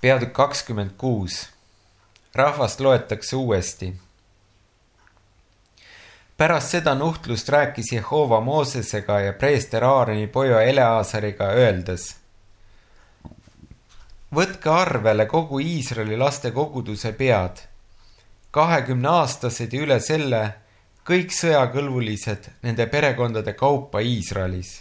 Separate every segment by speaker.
Speaker 1: Peatükk 26. Rahvast loetakse uuesti. Pärast seda nuhtlust rääkis Jehova Moosesega ja preester Aaroni poja Eleazariga öeldes: Võtke arvele kogu Iisraeli laste koguduse pead, 20-aastased ja üle selle, kõik sõjakõlbulised nende perekondade kaupa Iisraelis.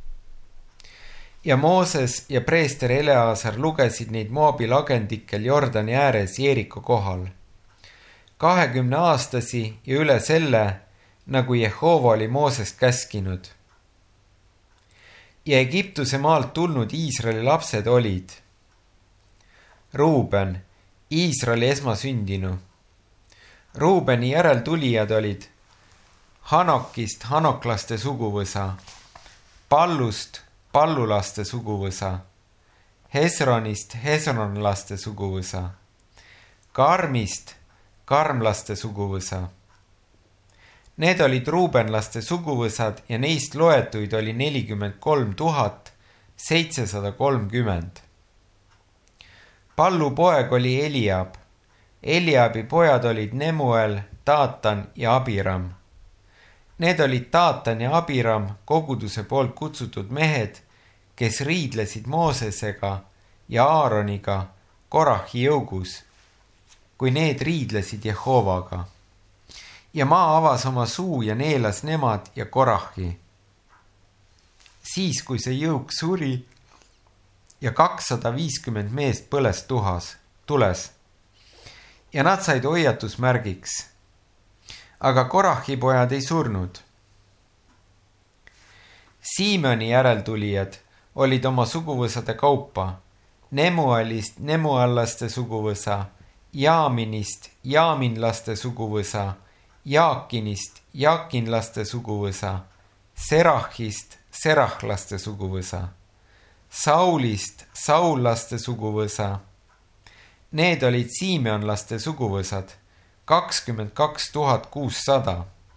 Speaker 1: Ja Mooses ja preester Eleazar lugesid neid Moabi lagendikel Jordani ääres Jeeriko kohal. 20-aastasi ja üle selle, nagu Jehova oli Moosest käskinud. Ja Egiptuse maalt tulnud Iisraeli lapsed olid: Ruuben, Iisraeli esmasündinu. Ruubeni järeltulijad olid Hanokist hanoklaste suguvõsa, Pallust pallulaste suguvõsa, Hesronist hesronlaste suguvõsa, Karmist karmlaste suguvõsa. Need olid ruubenlaste suguvõsad ja neist loetuid oli 43 730. Pallu poeg oli Eliab. Eliabi pojad olid Nemuel, Taatan ja Abiram. Need olid Taatan ja Abiram, koguduse poolt kutsutud mehed, kes riidlesid Moosesega ja Aaroniga Korahi jõugus, kui need riidlesid Jehovaga. Ja maa avas oma suu ja neelas nemad ja Korahi. Siis, kui see jõuk suri ja 250 meest põles tules. Ja nad said hoiatusmärgiks. Aga Korahi pojad ei surnud. Siimoni järeltulijad olid oma suguvõsade kaupa: Nemuelist nemuallaste suguvõsa, Jaaminist jaaminlaste suguvõsa, Jaakinist jaakinlaste suguvõsa, Serahist serahlaste suguvõsa, Saulist saullaste suguvõsa. Need olid siimionlaste suguvõsad, 22 600.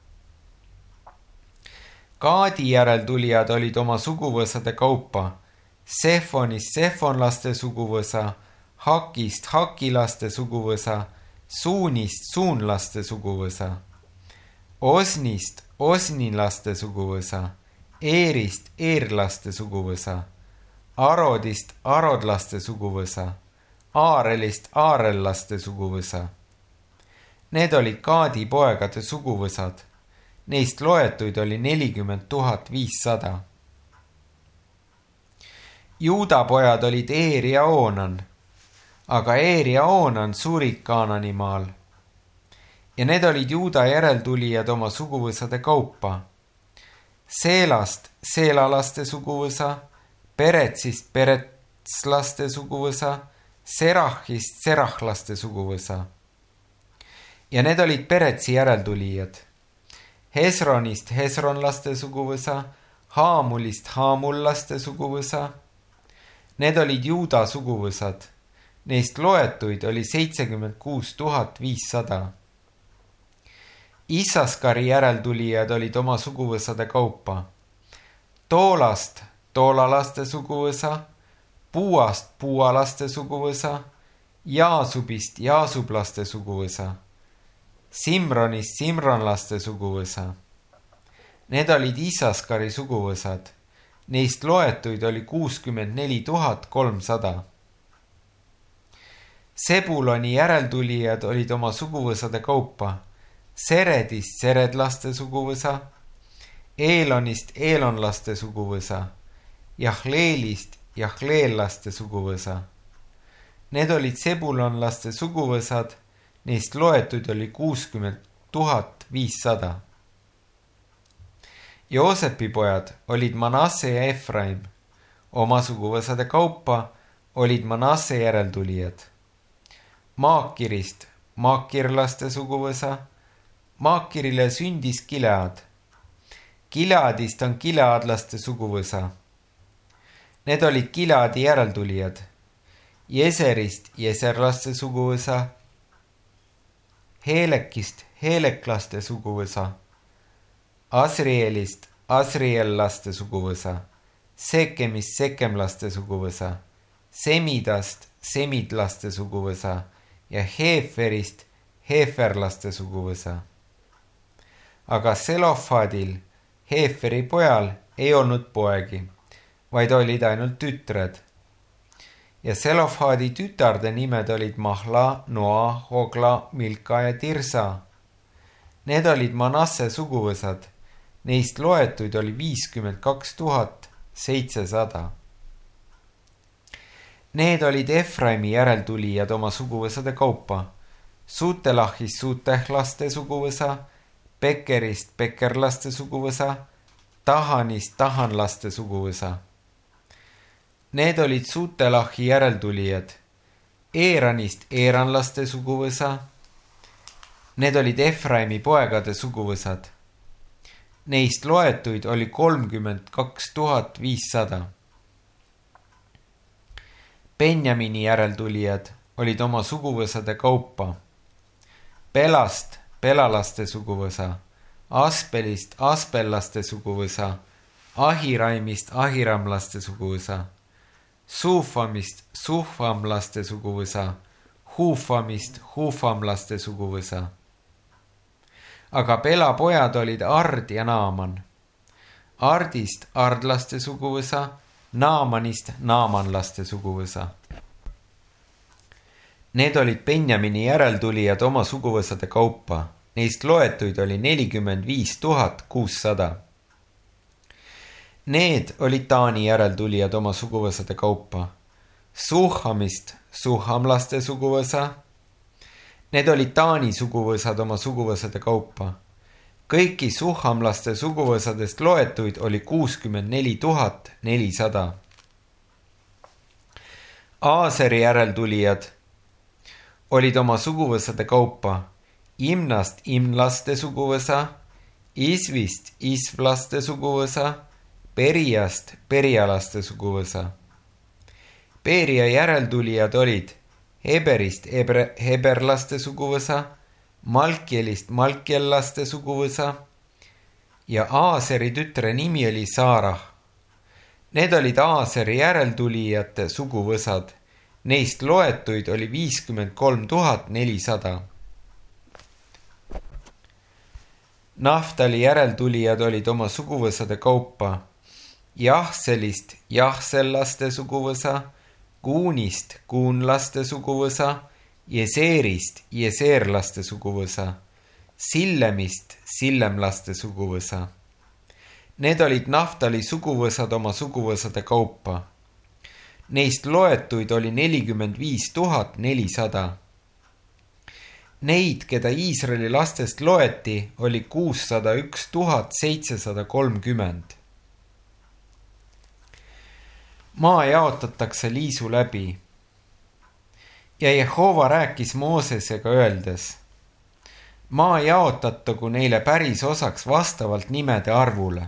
Speaker 1: Gaadi järeltulijad olid oma suguvõsade kaupa: Sefonist sefonlaste suguvõsa, Hakist hakilaste suguvõsa, Suunist suunlaste suguvõsa, Osnist osnilaste suguvõsa, Eerist eerlaste suguvõsa, Arodist arodlaste suguvõsa, Aarelist aarellaste suguvõsa. Need olid Gaadi poegade suguvõsad. Neist loetuid oli 40 500. Juuda pojad olid Eer ja Oonan, aga Eer ja Oonan surid Kaanani maal. Ja need olid Juuda järeltulijad oma suguvõsade kaupa: Seelast seelalaste suguvõsa, Peretsist peretslaste suguvõsa, Serahist serahlaste suguvõsa. Ja need olid Peretsi järeltulijad: Hesronist hesronlaste suguvõsa, Haamulist haamullaste suguvõsa. Need olid Juuda suguvõsad. Neist loetuid oli 76 500. Issaskari järeltulijad olid oma suguvõsade kaupa: Toolast toolalaste suguvõsa, Puuast puualaste suguvõsa, Jaasubist jaasublaste suguvõsa, Simronist simronlaste suguvõsa. Need olid Issaskari suguvõsad. Neist loetuid oli 64 300. Sebuloni järeltulijad olid oma suguvõsade kaupa: Seredist seredlaste suguvõsa, Eelonist eelonlaste suguvõsa, Jahleelist jahleellaste suguvõsa. Need olid sebulonlaste suguvõsad. Neist loetuid oli 60 500. Joosepi pojad olid Manasse ja Efraim. Oma suguvõsade kaupa olid Manasse järeltulijad: Maakirist maakirlaste suguvõsa. Maakirile sündis Gilead. Gileadist on gileadlaste suguvõsa. Need olid Gileadi järeltulijad: Jeserist jeserlaste suguvõsa, Heelekist heeleklaste suguvõsa, Asrielist asriellaste suguvõsa, Sekemist sekemlaste suguvõsa, Semidast semidlaste suguvõsa ja Heeferist heeferlaste suguvõsa. Aga Selofadil, Heeferi pojal, ei olnud poegi, vaid olid ainult tütred. Ja Selofadi tütarde nimed olid Mahla, Noa, Hogla, Milka ja Tirsa. Need olid Manasse suguvõsad, neist loetuid oli 52 700. Need olid Efraimi järeltulijad oma suguvõsade kaupa. Sutelahist sutehlaste suguvõsa, Pekerist pekerlaste suguvõsa, Tahanist tahanlaste suguvõsa. Need olid Sutelahi järeltulijad, Eeranist eeranlaste suguvõsa. Need olid Efraimi poegade suguvõsad. Neist loetuid oli 32 500. Benjamini järeltulijad olid oma suguvõsade kaupa. Pelast pelalaste suguvõsa, Aspelist aspellaste suguvõsa, Ahiraimist ahiramlaste suguvõsa, Suufamist suufamlaste suguvõsa, Huufamist huufamlaste suguvõsa. Aga Pela pojad olid Ard ja Naaman. Ardist ardlaste suguvõsa, Naamanist naamanlaste suguvõsa. Need olid Benjamini järeltulijad oma suguvõsade kaupa. Neist loetuid oli 45 600. Need olid Taani järeltulijad oma suguvõsade kaupa. Suhamist suhamlaste suguvõsa. Need olid Taani suguvõsad oma suguvõsade kaupa. Kõiki suhamlaste suguvõsadest loetuid oli 64 400. Aaseri järeltulijad olid oma suguvõsade kaupa Imnast imlaste suguvõsa, Isvist isvlaste suguvõsa, Periast perialaste suguvõsa. Peria järeltulijad olid Heberist heberlaste suguvõsa, Malkielist malkiellaste suguvõsa ja Aaseri tütre nimi oli Saarah. Need olid Aaseri järeltulijate suguvõsad. Neist loetuid oli 53 400. Naftali järeltulijad olid oma suguvõsade kaupa Jahselist jahsellaste suguvõsa, Kuunist kuunlaste suguvõsa, Jeseerist jeseerlaste suguvõsa, Sillemist sillemlaste suguvõsa. Need olid Naftali suguvõsad oma suguvõsade kaupa. Neist loetuid oli 45 400. Neid, keda Iisraeli lastest loeti, oli 601 730. Maa jaotatakse liisu läbi. Ja Jehova rääkis Moosesega öeldes: maa jaotatagu neile päris osaks vastavalt nimede arvule.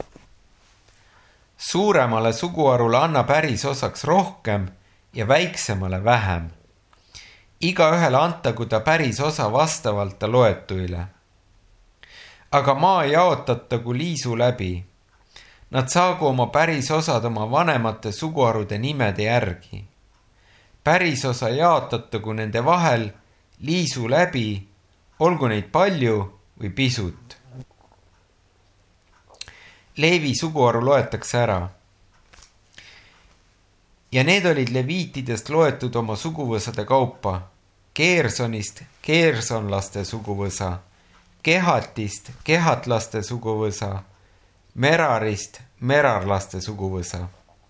Speaker 1: Suuremale suguharule anna päris osaks rohkem ja väiksemale vähem. Igaühele antagu ta päris osa vastavalt ta loetuile. Aga maa jaotatagu liisu läbi. Nad saagu oma päris osad oma vanemate suguharude nimede järgi. Päris osa jaotatagu nende vahel liisu läbi, olgu neid palju või pisut. Leevi suguharu loetakse ära. Ja need olid leviitidest loetud oma suguvõsade kaupa. Keersonist keersonlaste suguvõsa, Kehatist kehatlaste suguvõsa, Merarist merarlaste suguvõsa.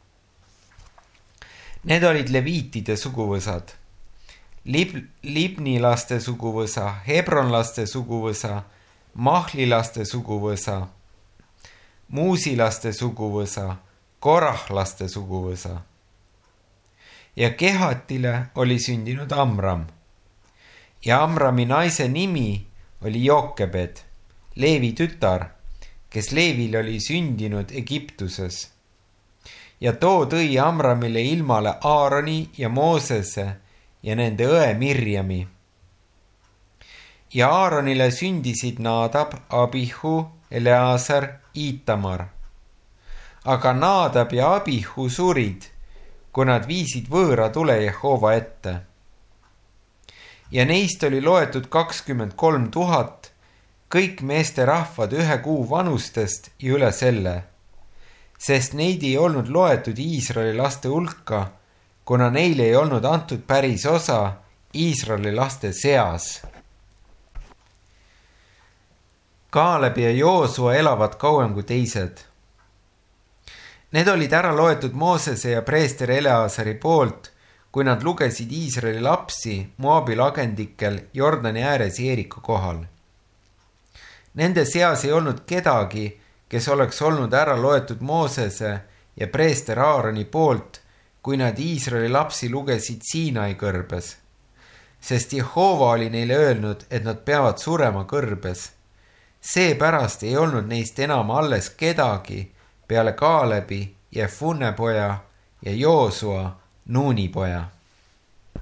Speaker 1: Need olid leviitide suguvõsad. Libnilaste suguvõsa, Hebronlaste suguvõsa, Mahlilaste suguvõsa, Muusilaste suguvõsa, Korahlaste suguvõsa. Ja Kehatile oli sündinud Amram. Ja Amrami naise nimi oli Jokebed, Leevi tütar, kes Leevil oli sündinud Egiptuses. Ja too tõi Amramile ilmale Aaroni ja Moosese ja nende õe Mirjami. Ja Aaronile sündisid Naadab, Abihu, Eleazar, Itamar. Aga Naadab ja Abihu surid, kui nad viisid võõra tule Jehova ette. Ja neist oli loetud 23 000, kõik meesterahvad 1 kuu vanustest ja üle selle, sest neid ei olnud loetud Iisraeli laste hulka, kuna neile ei olnud antud päris osa Iisraeli laste seas. Kaaleb ja Joosua elavad kauem kui teised. Need olid ära loetud Moosese ja preester Eleazari poolt, kui nad lugesid Iisraeli lapsi Moabi lagendikel Jordani ääres Jeeriku kohal. Nende seas ei olnud kedagi, kes oleks olnud ära loetud Moosese ja preester Aaroni poolt, kui nad Iisraeli lapsi lugesid Siinai kõrbes, sest Jehova oli neile öelnud, et nad peavad surema kõrbes. Seepärast ei olnud neist enam alles kedagi peale Kaalebi, Jefunne poja ja Joosua, Nuuni poja.